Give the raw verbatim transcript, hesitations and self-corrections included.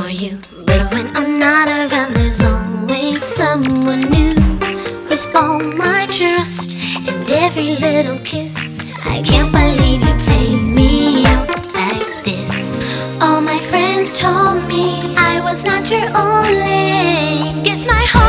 for you. But when I'm not around, there's always someone new. With all my trust and every little kiss, I can't believe you play me out like this. All my friends told me I was not your only. Guess my heart